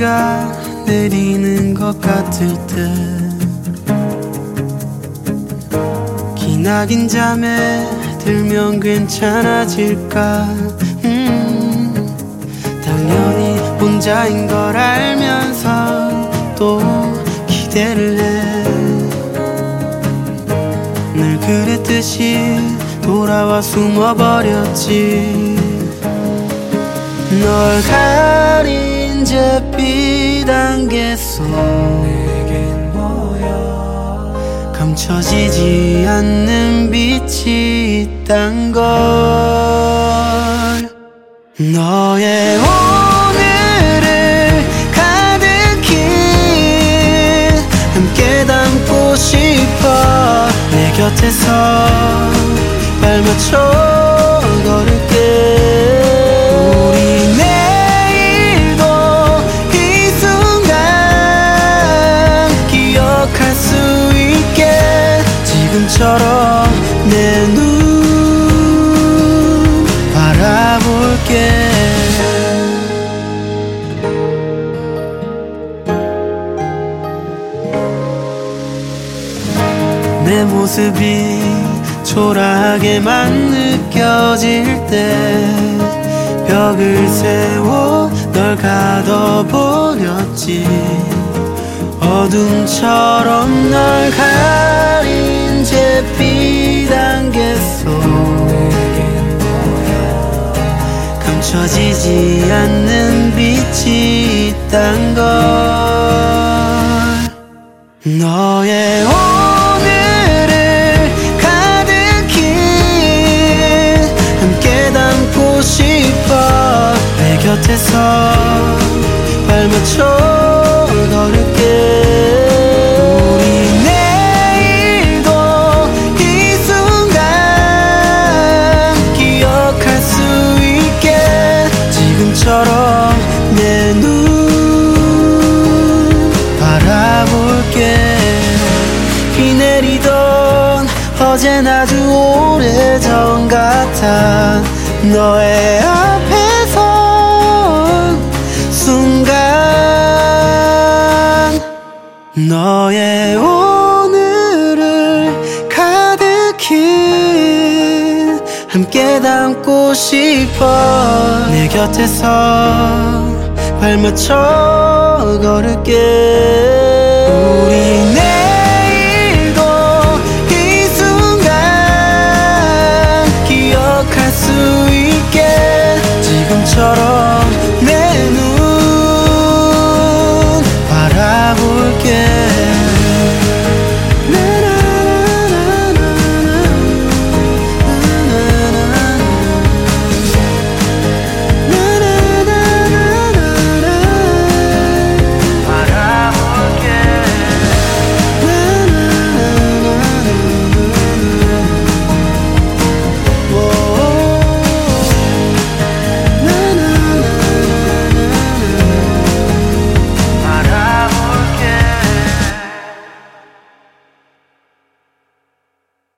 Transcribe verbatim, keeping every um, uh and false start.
비가 내리는 것 같을 때 기나긴 잠에 들면 괜찮아질까. 음, 당연히 혼자인 걸 알면서 또 기대를 해. 늘 그랬듯이 돌아와 숨어버렸지. 널 가린 잿빛 안개 속 내겐 보여 감춰지지 않는 빛이 있단 걸. 너의 오늘을 가득히 함께 담고 싶어. 내 곁에서 발맞춰 걸을게. 우리 내일도 이 순간 기억할 수 있게. 지금처럼 내 눈 바라볼게. 내 모습이 초라하게만 느껴질 때 벽을 세워 널 가둬버렸지. 어둠처럼 널 가린 잿빛 안개 속 감춰지지 않는 빛이 있단 걸. 너의 오늘을 가득히 함께 담고 싶어. 내 곁에서 발맞춰 걸을게. 우리 내일도 이 순간 기억할 수 있게. 지금처럼 내 눈 바라볼게. 비 내리던 어젠 아주 오래전 같아. 너의 앞에 선 순간 너의 오늘을 가득히 함께 담고 싶어. 내 곁에서 발맞춰 걸을게. 우리